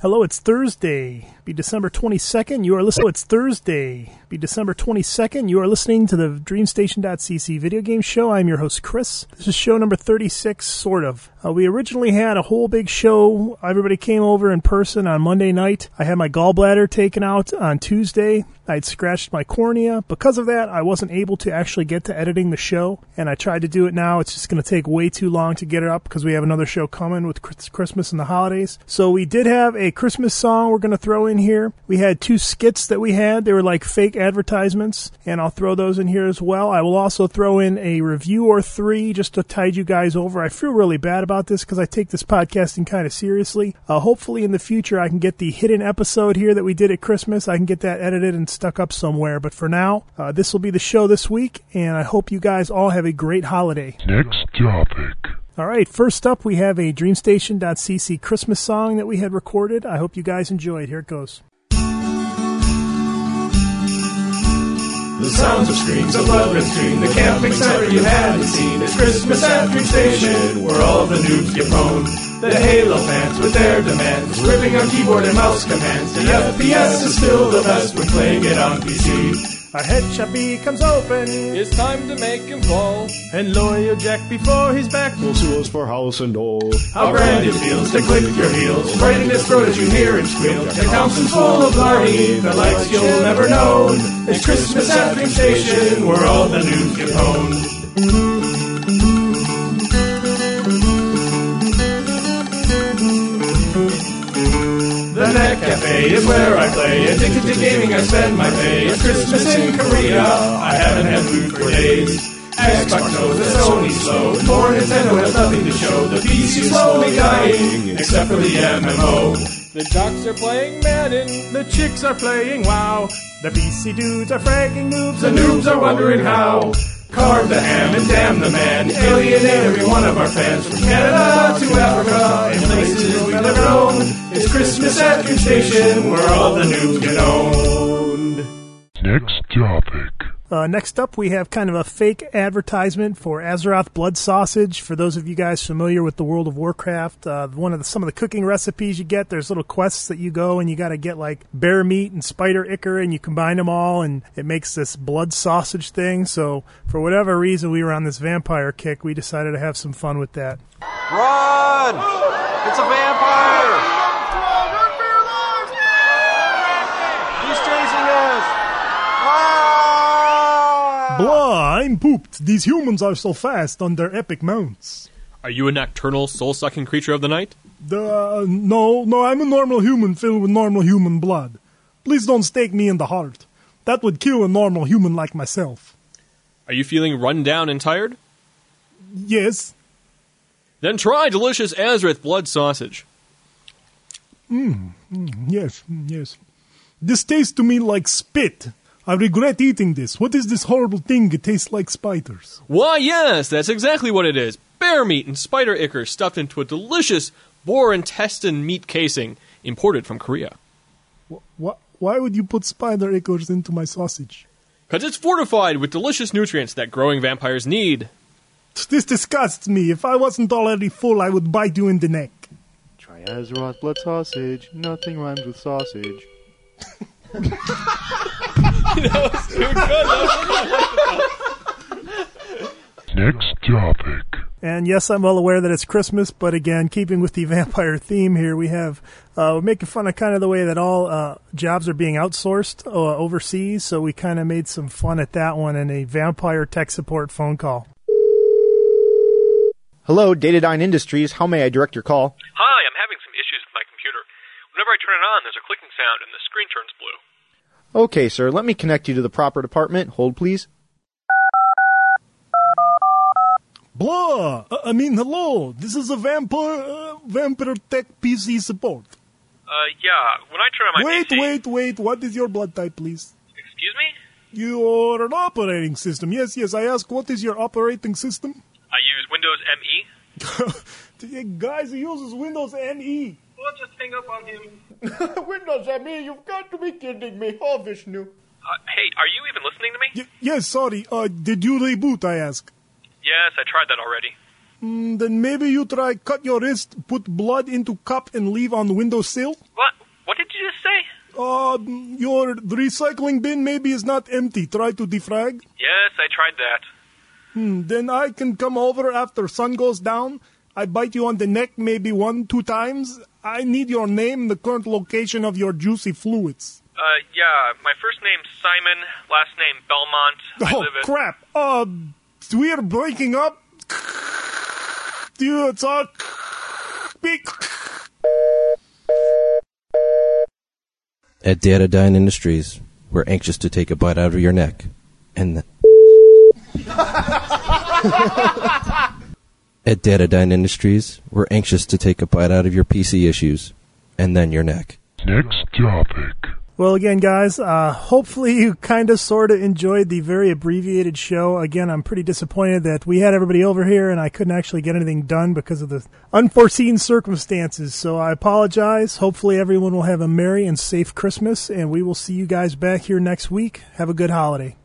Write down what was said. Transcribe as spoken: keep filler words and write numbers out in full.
Hello, it's Thursday. Be December twenty-second. You are listening. It's Thursday. Be December twenty-second. You are listening to the DreamStation dot c c video game show. I'm your host, Chris. This is show number thirty-six, sort of. Uh, we originally had a whole big show. Everybody came over in person on Monday night. I had my gallbladder taken out on Tuesday. I'd scratched my cornea. Because of that, I wasn't able to actually get to editing the show, and I tried to do it now. It's just going to take way too long to get it up because we have another show coming with Christmas and the holidays. So we did have a Christmas song we're going to throw in here. We had two skits that we had. They were like fake advertisements, and I'll throw those in here as well. I will also throw in a review or three just to tide you guys over. I feel really bad about this because I take this podcasting kind of seriously. Uh, hopefully in the future I can get the hidden episode here that we did at Christmas. I can get that edited and stuck up somewhere. But for now, uh, this will be the show this week, and I hope you guys all have a great holiday. Next topic. All right, first up, we have a DreamStation dot c c Christmas song that we had recorded. I hope you guys enjoyed. Here it goes. The sounds of screams of love and screen, the camping site you haven't seen. It's Christmas at DreamStation, where all the noobs get pwned. The Halo fans with their demands, scribbling on keyboard and mouse commands. The F P S is still the best when playing it on P C. Our head shop becomes open. It's time to make him fall. And loyal Jack before he's back will sue us for house and all. How grand it feels to click your heels, right in his throat as you hear him squeal. The Thompson's full of blarney, the likes you'll never know. It's Christmas at DreamStation, where all the news get honed. The Net Cafe is where I play. Addicted to gaming, I spend my pay. It's Christmas in Korea, I haven't had food for days. Xbox knows that Sony's slow. Poor Nintendo has nothing to show. The P C's slowly dying, except for the M M O. The jocks are playing Madden. The chicks are playing WoW. The P C dudes are fragging noobs. The noobs are wondering how. Carve the ham and damn the man. Alienate every one of our fans. From Canada to Africa and places we've never known. It's Christmas at DreamStation, where all the noobs get owned. Next topic. Uh, next up, we have kind of a fake advertisement for Azeroth Blood Sausage. For those of you guys familiar with the World of Warcraft, uh, one of the, some of the cooking recipes you get, there's little quests that you go and you got to get like bear meat and spider ichor, and you combine them all, and it makes this blood sausage thing. So for whatever reason, we were on this vampire kick. We decided to have some fun with that. Run! It's a vampire! He's chasing us! Blah, I'm pooped. These humans are so fast on their epic mounts. Are you a nocturnal, soul-sucking creature of the night? Uh, no, no, I'm a normal human filled with normal human blood. Please don't stake me in the heart. That would kill a normal human like myself. Are you feeling run down and tired? Yes. Then try delicious Azeroth Blood Sausage. Mmm, mm, yes, yes. This tastes to me like spit. I regret eating this. What is this horrible thing? It tastes like spiders. Why, yes, that's exactly what it is. Bear meat and spider ichor stuffed into a delicious boar intestine meat casing imported from Korea. What? Why would you put spider ichors into my sausage? Because it's fortified with delicious nutrients that growing vampires need. This disgusts me. If I wasn't already full, I would bite you in the neck. Try Azeroth Blood Sausage. Nothing rhymes with sausage. That was too good. Next topic. And yes, I'm well aware that it's Christmas, but again, keeping with the vampire theme here, we have, uh, we're making fun of kind of the way that all uh, jobs are being outsourced uh, overseas, so we kind of made some fun at that one in a vampire tech support phone call. Hello, Datadyne Industries. How may I direct your call? Hi, I'm having some issues with my computer. Whenever I turn it on, there's a clicking sound and the screen turns blue. Okay, sir. Let me connect you to the proper department. Hold, please. Blah! I mean, hello. This is a vampire, uh, vampire tech P C support. Uh, yeah. When I turn on my Wait, P C... wait, wait. What is your blood type, please? Excuse me? You're an operating system. Yes, yes. I ask, what is your operating system? I use Windows M E. The guys, he uses Windows N E. Well, just hang up on him. Windows M E, you've got to be kidding me. Oh, Vishnu. Uh, hey, are you even listening to me? Y- yes, sorry. Uh, did you reboot, I ask? Yes, I tried that already. Mm, then maybe you try cut your wrist, put blood into cup, and leave on the windowsill. What? What did you just say? Uh, your recycling bin maybe is not empty. Try to defrag. Yes, I tried that. Hmm, then I can come over after sun goes down. I bite you on the neck maybe one, two times. I need your name and the current location of your juicy fluids. Uh, yeah, my first name's Simon, last name Belmont. I Oh, live at... crap. Uh, we are breaking up. Dude, it's all... Big... At Datadyne Industries, we're anxious to take a bite out of your neck. And the... At Datadyne Industries, we're anxious to take a bite out of your P C issues. And then your neck. Next topic. Well, again, guys, uh, hopefully you kind of sort of enjoyed the very abbreviated show. Again, I'm pretty disappointed that we had everybody over here and I couldn't actually get anything done because of the unforeseen circumstances. So I apologize. Hopefully everyone will have a merry and safe Christmas, and we will see you guys back here next week. Have a good holiday.